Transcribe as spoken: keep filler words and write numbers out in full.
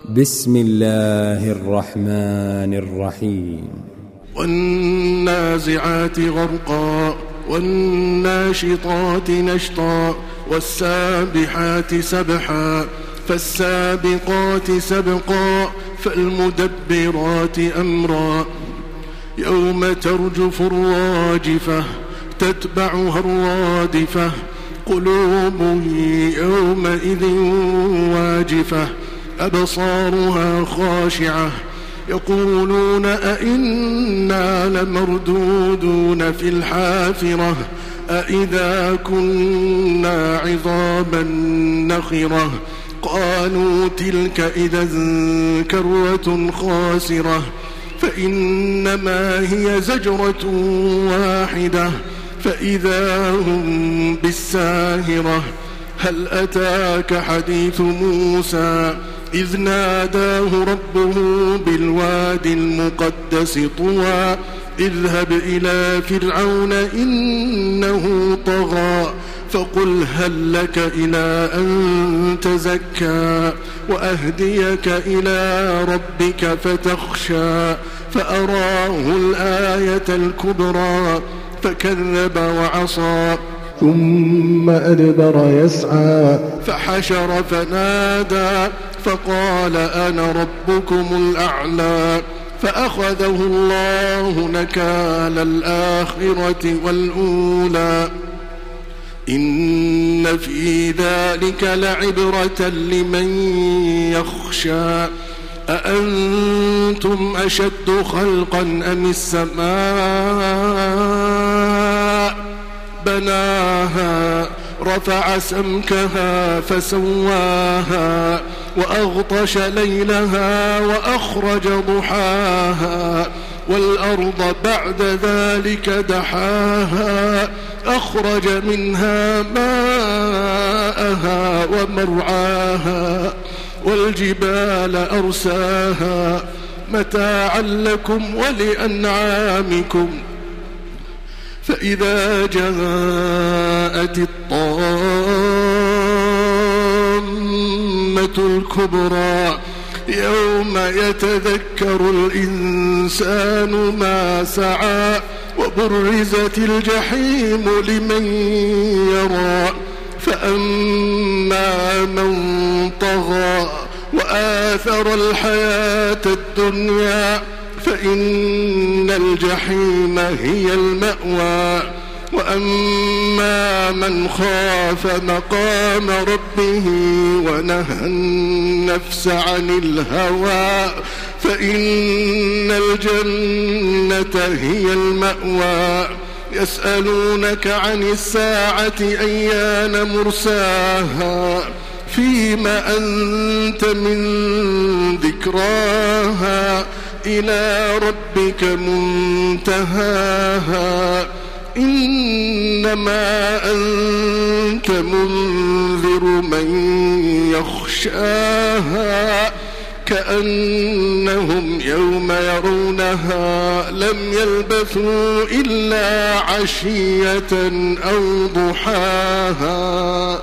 بسم الله الرحمن الرحيم. والنازعات غرقا والناشطات نشطا والسابحات سبحا فالسابقات سبقا فالمدبرات أمرا يوم ترجف الراجفة تتبعها الرادفة قلوب يومئذ واجفة أبصارها خاشعة يقولون أئنا لمردودون في الحافرة أئذا كنا عظاما نخرة قالوا تلك إذا كرة خاسرة فإنما هي زجرة واحدة فإذا هم بالساهرة هل أتاك حديث موسى إذ ناداه ربه بالوادي المقدس طوى اذهب إلى فرعون إنه طغى فقل هل لك إلى أن تزكى وأهديك إلى ربك فتخشى فأراه الآية الكبرى فكذب وعصى ثم أدبر يسعى فحشر فنادى فقال أنا ربكم الأعلى فأخذه الله نكال الآخرة والأولى إن في ذلك لعبرة لمن يخشى أأنتم أشد خلقا أم السماء بناها رفع سمكها فسواها وأغطش ليلها وأخرج ضحاها والأرض بعد ذلك دحاها أخرج منها ماءها ومرعاها والجبال أرساها متاعا لكم ولأنعامكم فإذا جاءت الطامة الكبرى يوم يتذكر الإنسان ما سعى وبرزت الجحيم لمن يرى فأما من طغى وآثر الحياة الدنيا فإن الجحيم هي المأوى وأما من خاف مقام ربه ونهى النفس عن الهوى فإن الجنة هي المأوى يسألونك عن الساعة أيان مرساها فيما أنت من ذكراها إلى ربك منتهاها إنما أنت منذر من يخشاها كأنهم يوم يرونها لم يلبثوا إلا عشية أو ضحاها.